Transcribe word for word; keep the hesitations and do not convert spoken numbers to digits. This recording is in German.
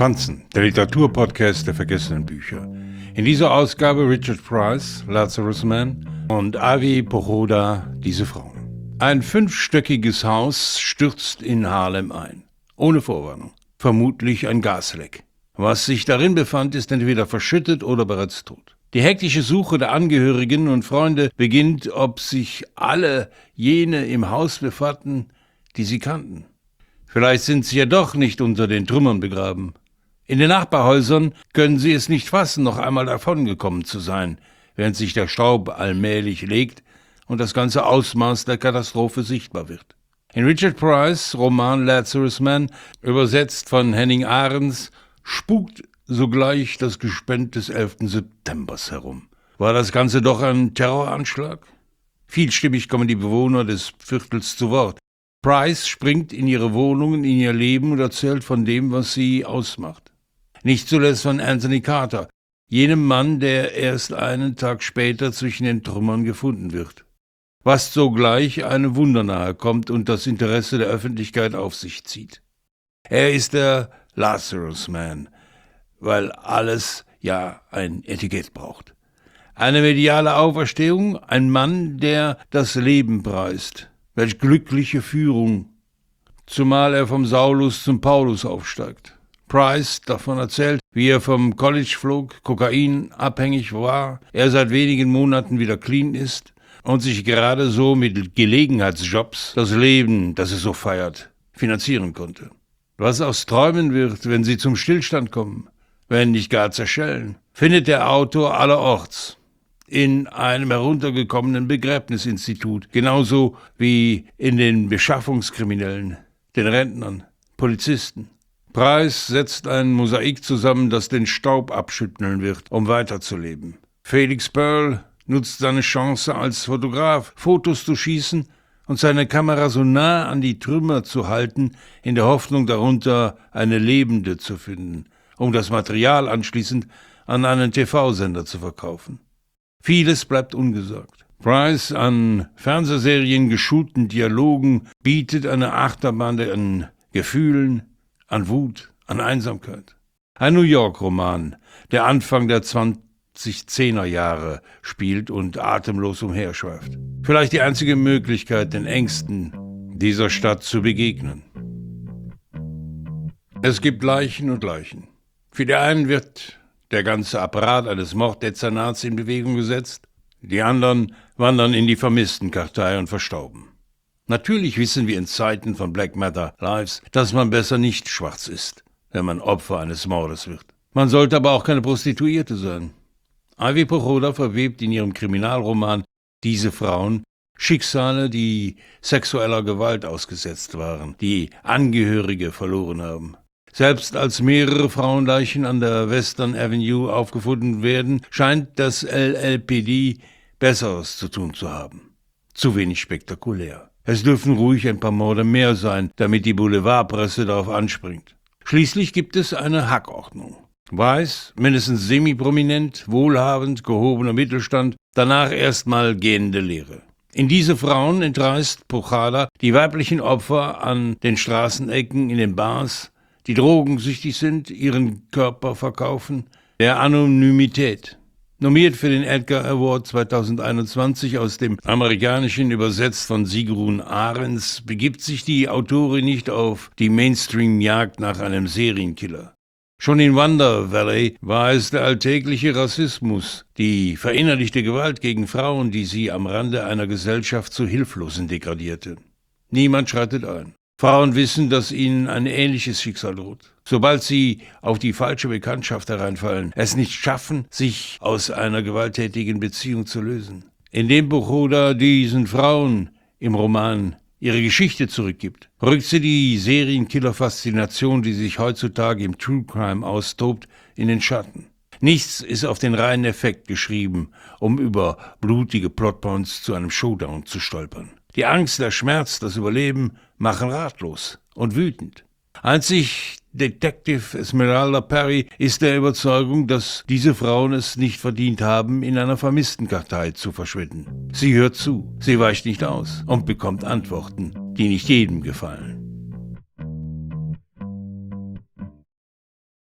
Franzen, der Literaturpodcast der vergessenen Bücher. In dieser Ausgabe Richard Price, Lazarus Man, und Avi Pochoda, Diese Frauen. Ein fünfstöckiges Haus stürzt in Harlem ein. Ohne Vorwarnung. Vermutlich ein Gasleck. Was sich darin befand, ist entweder verschüttet oder bereits tot. Die hektische Suche der Angehörigen und Freunde beginnt, ob sich alle jene im Haus befanden, die sie kannten. Vielleicht sind sie ja doch nicht unter den Trümmern begraben. In den Nachbarhäusern können sie es nicht fassen, noch einmal davongekommen zu sein, während sich der Staub allmählich legt und das ganze Ausmaß der Katastrophe sichtbar wird. In Richard Price' Roman Lazarus Man, übersetzt von Henning Ahrens, spukt sogleich das Gespenst des elften Septembers herum. War das Ganze doch ein Terroranschlag? Vielstimmig kommen die Bewohner des Viertels zu Wort. Price springt in ihre Wohnungen, in ihr Leben und erzählt von dem, was sie ausmacht. Nicht zuletzt von Anthony Carter, jenem Mann, der erst einen Tag später zwischen den Trümmern gefunden wird. Was sogleich einem Wunder nahe kommt und das Interesse der Öffentlichkeit auf sich zieht. Er ist der Lazarus Man, weil alles ja ein Etikett braucht. Eine mediale Auferstehung, ein Mann, der das Leben preist. Welch glückliche Führung, zumal er vom Saulus zum Paulus aufsteigt. Price davon erzählt, wie er vom College flog, Kokain abhängig war, er seit wenigen Monaten wieder clean ist und sich gerade so mit Gelegenheitsjobs das Leben, das es so feiert, finanzieren konnte. Was aus Träumen wird, wenn sie zum Stillstand kommen, wenn nicht gar zerschellen, findet der Autor allerorts. In einem heruntergekommenen Begräbnisinstitut, genauso wie in den Beschaffungskriminellen, den Rentnern, Polizisten. Price setzt ein Mosaik zusammen, das den Staub abschütteln wird, um weiterzuleben. Felix Pearl nutzt seine Chance als Fotograf, Fotos zu schießen und seine Kamera so nah an die Trümmer zu halten, in der Hoffnung, darunter eine Lebende zu finden, um das Material anschließend an einen T V-Sender zu verkaufen. Vieles bleibt ungesagt. Price, an Fernsehserien geschulten Dialogen, bietet eine Achterbahn an Gefühlen, an Wut, an Einsamkeit. Ein New York-Roman, der Anfang der zwanzig-zehner Jahre spielt und atemlos umherschweift. Vielleicht die einzige Möglichkeit, den Ängsten dieser Stadt zu begegnen. Es gibt Leichen und Leichen. Für die einen wird der ganze Apparat eines Morddezernats in Bewegung gesetzt. Die anderen wandern in die Vermisstenkartei und verstauben. Natürlich wissen wir in Zeiten von Black Matter Lives, dass man besser nicht schwarz ist, wenn man Opfer eines Mordes wird. Man sollte aber auch keine Prostituierte sein. Avi Pochoda verwebt in ihrem Kriminalroman Diese Frauen Schicksale, die sexueller Gewalt ausgesetzt waren, die Angehörige verloren haben. Selbst als mehrere Frauenleichen an der Western Avenue aufgefunden werden, scheint das L L P D Besseres zu tun zu haben. Zu wenig spektakulär. Es dürfen ruhig ein paar Morde mehr sein, damit die Boulevardpresse darauf anspringt. Schließlich gibt es eine Hackordnung. Weiß, mindestens semi-prominent, wohlhabend, gehobener Mittelstand, danach erstmal gähnende Leere. In diese Frauen entreißt Pochoda die weiblichen Opfer an den Straßenecken, in den Bars, die drogensüchtig sind, ihren Körper verkaufen, der Anonymität. Nominiert für den Edgar Award zweitausendeinundzwanzig aus dem Amerikanischen, übersetzt von Sigrun Ahrens, begibt sich die Autorin nicht auf die Mainstream-Jagd nach einem Serienkiller. Schon in Wonder Valley war es der alltägliche Rassismus, die verinnerlichte Gewalt gegen Frauen, die sie am Rande einer Gesellschaft zu Hilflosen degradierte. Niemand schreitet ein. Frauen wissen, dass ihnen ein ähnliches Schicksal droht. Sobald sie auf die falsche Bekanntschaft hereinfallen, es nicht schaffen, sich aus einer gewalttätigen Beziehung zu lösen. Indem Pochoda diesen Frauen im Roman ihre Geschichte zurückgibt, rückt sie die Serienkiller-Faszination, die sich heutzutage im True Crime austobt, in den Schatten. Nichts ist auf den reinen Effekt geschrieben, um über blutige Plotpoints zu einem Showdown zu stolpern. Die Angst, der Schmerz, das Überleben machen ratlos und wütend. Einzig Detective Esmeralda Perry ist der Überzeugung, dass diese Frauen es nicht verdient haben, in einer Vermisstenkartei zu verschwinden. Sie hört zu, sie weicht nicht aus und bekommt Antworten, die nicht jedem gefallen.